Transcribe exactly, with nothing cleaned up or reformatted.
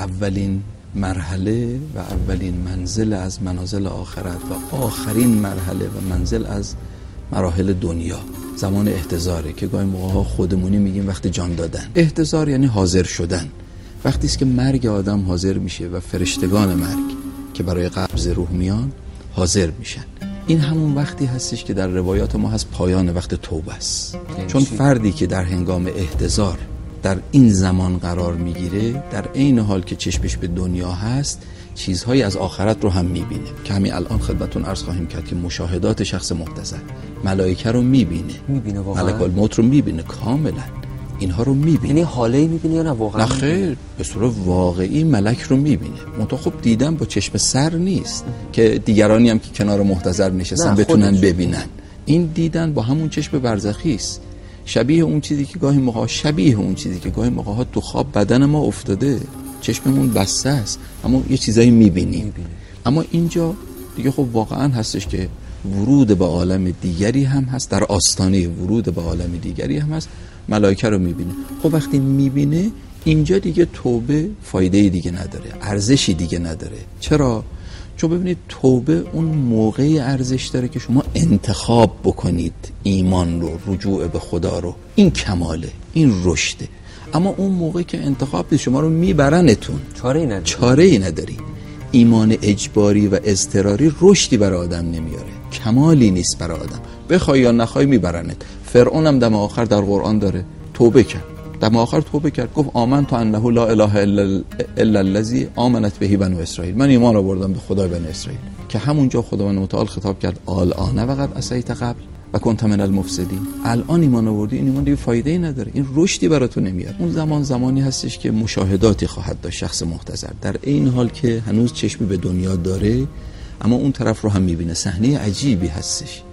اولین مرحله و اولین منزل از منازل آخرت و آخرین مرحله و منزل از مراحل دنیا زمان احتضاره که گاهی موقع‌ها خودمونی میگیم وقت جان دادن. احتضار یعنی حاضر شدن. وقتی است که مرگ آدم حاضر میشه و فرشتگان مرگ که برای قبض روح میان حاضر میشن. این همون وقتی هستش که در روایات ما هست پایان وقت توبه است. چون فردی که در هنگام احتضار در این زمان قرار میگیره، در عین حال که چشمش به دنیا هست چیزهایی از آخرت رو هم میبینه که همین الان خدمتتون عرض خواهیم کرد که مشاهدات شخص محتضر ملائکه رو میبینه، میبینه واقعا، ملک الموت رو میبینه کاملا، اینها رو میبینه. یعنی حاله میبینه یا نه واقعا؟ نه خیر، به صورت واقعی ملک رو میبینه. منتها خب دیدن با چشم سر نیست که دیگرانی هم که کنار محتضر نشستن بتونن ببینن. این دیدن با همون چشم برزخی است، شبیه اون چیزی که گاهی موقع شبیه اون چیزی که گاهی موقع ها تو خواب بدن ما افتاده، چشممون بسته است اما یه چیزایی میبینیم. اما اینجا دیگه خب واقعا هستش که ورود به عالم دیگری هم هست، در آستانه ورود به عالم دیگری هم هست، ملائکه رو میبینه. خب وقتی میبینه اینجا دیگه توبه فایده دیگه نداره، ارزشی دیگه نداره. چرا؟ چون ببینید توبه اون موقعی ارزش داره که شما انتخاب بکنید ایمان رو، رجوع به خدا رو. این کماله، این رشده. اما اون موقعی که انتخاب شما رو میبرنتون، چاره ای نداری. چاره ای نداری. ایمان اجباری و اضطراری رشدی برای آدم نمیاره، کمالی نیست برای آدم. بخوای یا نخوای میبرنت. فرعون هم دم آخر در قرآن داره توبه کرد، دم آخر توبه کرد، گفت آمنت انه لا اله الا الذی آمنت به بنو اسرائیل. من ایمان آوردم به خدای بنی اسرائیل. که همونجا خداوند متعال خطاب کرد الان و قد عصیت قبل و کنت من المفسدین. الان ایمان آوردی، این ایمان دیگه فایده ای نداره، این رشدی برات نمیاد. اون زمان زمانی هستش که مشاهداتی خواهد داشت شخص محتضر، در این حال که هنوز چشمی به دنیا داره اما اون طرف رو هم میبینه. صحنه عجیبی هستش.